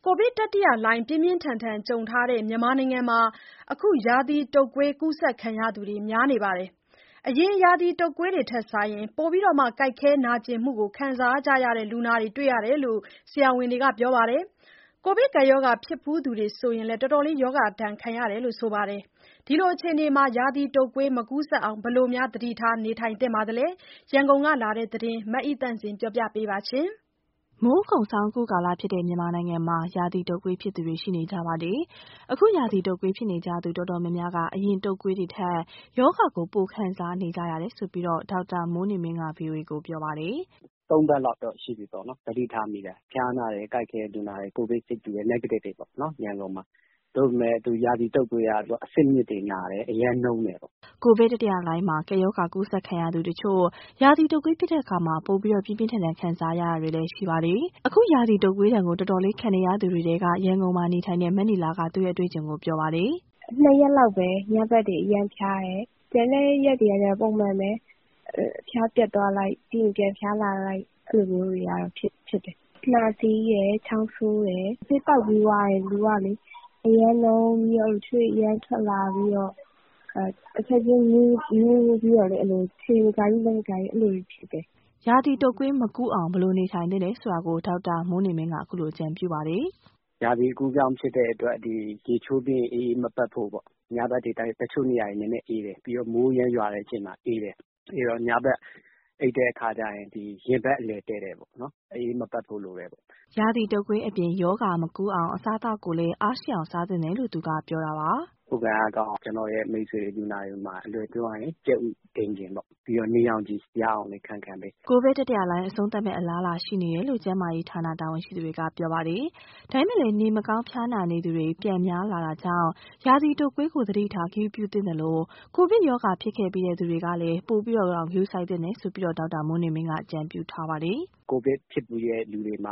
ကိုဗစ်တတိယလှိုင်းပြင်းပြင်းထန်ထန်ကြုံထားတဲ့မြန်မာနိုင်ငံမှာအခုရာသီတုပ်ကွေးကူးစက်ခံရသူတွေများနေပါတယ်။အရင်ရာသီတုပ်ကွေးတွေထက်စာရင်ပိုပြီးကိုက်ခဲနာကျင်မှုကိုခံစားကြရတဲ့လူနာတွေတွေ့ရတယ်လို့ဆရာဝန်တွေကပြောပါတယ်။ကိုဗစ်ကပ်ရောဂါဖြစ်ဖူးသူတွေဆိုရင်လည်းတော်တော်လေးရောဂါဒဏ်ခံရတယ်လို့ဆိုပါတယ်။ဒီလိုအခြေအနေမှာရာသီတုပ်ကွေးမကူးစက်အောင်ဘယ်လိုသတိထားနေထိုင်သင့်ပါသလဲ။ရန်ကုန်ကလာတဲ့သတင်းမအိသန့်စင်ပြောပြပေးပါရှင်။မိုးကုံဆောင်းကူးကာလဖြစ်တဲ့မြန်မာနိုင်ငံမှာရာသီတုပ်ကွေးဖြစ်သူတွေရှိနေကြပါတယ်။အခုရာသီတုပ်ကွေးဖြစ်နေကြသူတော်တော်များများကအရင်တုပ်ကွေးတွေထက်ရောဂါကိုပိုခံစားနေကြရတယ်ဆိုပြီးဒေါက်တာမိုးနေမင်းက VOA ကိုပြောပါတယ်။3 ပတ်လောက်တော့ရှိပြီပေါ့နော်။သတိထားမိတယ်။ဖျားနာတယ်၊ကိုက်ခဲလူနာတယ်၊ကိုဗစ်စစ်တူတယ် negative တွေပေါ့နော်။ရန်ကုန်မှာသို့ပေမဲ့ရာသီတုပ်ကွေးကအဆစ်မြစ်တွေနာတယ်အရမ်းနှုန်းတယ်ပေါ့။ကိုဗစ်တတိယလှိုင်းမှာကပ်ရောဂါကူးစက်ခံရသူတချို့ရာသီတုပ်ကွေးဖြစ်တဲ့အခါပိုပြီးပြင်းပြင်းထန်ထန်ခံစားရတာတွေလည်းရှိပါတယ်။အခုရာသီတုပ်ကွေးဒဏ်ကိုတော်တော်လေးခံနေရသူတွေထဲကရန်ကုန်မှာနေထိုင်တဲ့မနီလာကသူ့ရဲ့အတွေ့အကြုံကိုပြောပါတယ်။2 ရက်လောက်ပဲညဘက်တွေအရမ်းဖျားတယ်။ကျန်တဲ့ရက်တွေကကျတော့ပုံမှန်ပဲဖျားပြတ်သွားလိုက်ပြီးရင်ပြန်ဖျားလာလိုက်အဲ့လိုမျိုးတွေကတော့ဖြစ်တယ်။နှာစေးရယ်ချောင်းဆိုးရယ်ဆေးတောက်ပြီးသွားရင်လူကလေအရမ်းလုံးပြီးတော့ချွေးအရမ်းထွက်လာပြီးတော့အချက်ချင်းနူးပြီးတော့လေအဲ့လိုခြေကိုက်လက်ကိုက်အဲ့လိုဖြစ်တယ်။ရာသီတုပ်ကွေးမကူးအောင်ဘယ်လိုနေထိုင်သင့်လဲဆိုတာကိုဒေါက်တာမိုးနေမင်းကအခုလိုအကြံပြုပါတယ်။ရာသီအကူးပြောင်းဖြစ်တဲ့အတွက်ရေချိုးပြီးအေးမပတ်ဖို့ပေါ့။ညဘက်တွေတချို့နေရာတွေနည်းနည်းအေးတယ်ပြီးတော့မိုးရမ်းရွာတဲ့အချိန်မှာအေးတယ်။ပြီးတော့ညဘက်အိပ်တဲ့အခါကျရင်ရင်ဘတ်အလယ်တည့်တယ်ပေါ့နော်။အေးမပတ်ဖို့လိုတယ်ပေါ့။ရာသီတုပ်ကွေးအပြင်ရောဂါမကူးအောင်အစားအသောက်ကိုလည်းအားရှိအောင်စားသင့်တယ်လို့သူကပြောတာပါ။ကိုယ်ခံအားကောင်းအောင်ကျွန်တော်ရဲ့မိတ်ဆွေလူနာတွေမှာအလွယ်ပြောရရင်ကြက်ဥဒိန်ချင်ပေါ့ပြီးတော့နေအောင်ကြည့်ရအောင်လေခံပေးကိုဗစ်တတိယလှိုင်းအဆုံးသတ်မဲ့အလားအလာရှိနေတယ်လို့ကျန်းမာရေးဌာနတာဝန်ရှိသူတွေကပြောပါတယ်။ဒါပေမဲ့လည်းနေမကောင်းဖျားနာနေသူတွေပြန်များလာတာကြောင့်ရာသီတုပ်ကွေးကိုသတိထားဂရုပြုသင့်တယ်လို့ကိုဗစ်ရောဂါဖြစ်ခဲ့ပြီးတဲ့သူတွေကလည်းပိုပြီးတော့ဂရုစိုက်သင့်တယ်ဆိုပြီးဒေါက်တာမိုးနေမင်းကအကြံပြုထားပါတယ်။ကိုဗစ်ဖြစ်ပြီးတဲ့လူတွေမှာ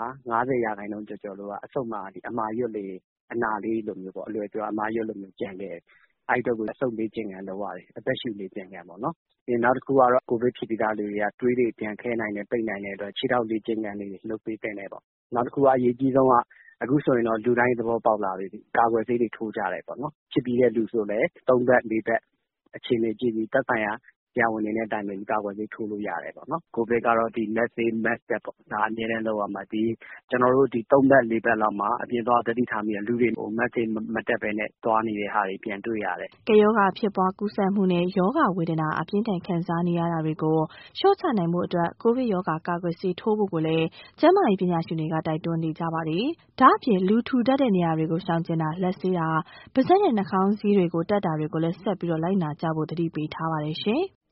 50%ကျော်ကအဆုတ်မှာအမာရွတ်လေးအနာလေးလိုမျိုးပေါ့အလွယ်ပြောအမာရွတ်လိုမျိုးကြံခဲ့အဲ့တော့ကိုအဆုတ်လေးကျင်ကန်လုပ်ရတယ်အသက်ရှူလေးကျင်ကန်ပေါ့နော်။နောက်တစ်ခုကတော့ကိုဗစ်ဖြစ်ပြီးသားလူတွေကတွေးတွေပြန်ခဲနိုင်တယ်ပိတ်နိုင်တဲ့အတွက်ခြေထောက်လေးကျင်ကန်လေးလုပ်ပေးတဲ့နေပေါ့။နောက်တစ်ခုကအရေးကြီးဆုံးကအခုဆိုရင်တော့လူတိုင်းသဘောပေါက်လာပြီကာကွယ်ဆေးတွေထိုးကြတယ်ပေါ့နော်။ဖြစ်ပြီးတဲ့လူဆိုလည်း3 ပတ်4 ပတ်အခြေအနေကြည့်ပြီးသက်ဆိုင်ရာဆရာဝန်တွေနဲ့တိုင်ပင်ပြီးကာကွယ်ဆေးထိုးလို့ရတယ်ပေါ့နော်။ကိုဗစ်ကတော့လက်ဆေး mask တက်ပေါ့ဒါအများနဲ့လုပ်ရမှာကျွန်တော်တို့3 ပတ်4 ပတ်လောက်မှာအပြင်သွားသတိထားမိတဲ့လူတွေmask ဆေးမတက်ဘဲနဲ့သွားနေတဲ့ဟာတွေပြန်တွေ့ရတယ်။ကပ်ရောဂါဖြစ်ပွားကူးစက်မှုနဲ့ရောဂါဝေဒနာအပြင်းထန်ခံစားနေရတာတွေကိုလျှော့ချနိုင်ဖို့အတွက်ကိုဗစ်ရောဂါကာကွယ်ဆေးထိုးဖို့ကိုလည်းကျန်းမာရေးပညာရှင်တွေကတိုက်တွန်းနေကြပါတယ်။ဒါ့အပြင်လူထူထပ်တဲ့နေရာတွေကိုရှောင်ကျဉ်တာလက်ဆေးတာပါးစပ်နဲ့နှာခေါင်းစည်းတွေကိုတပ်တာတွေကိုလည်းဆက်ပြီးလိုက်နာကြဖို့သတိပေးထားပါတယ်ရှင်။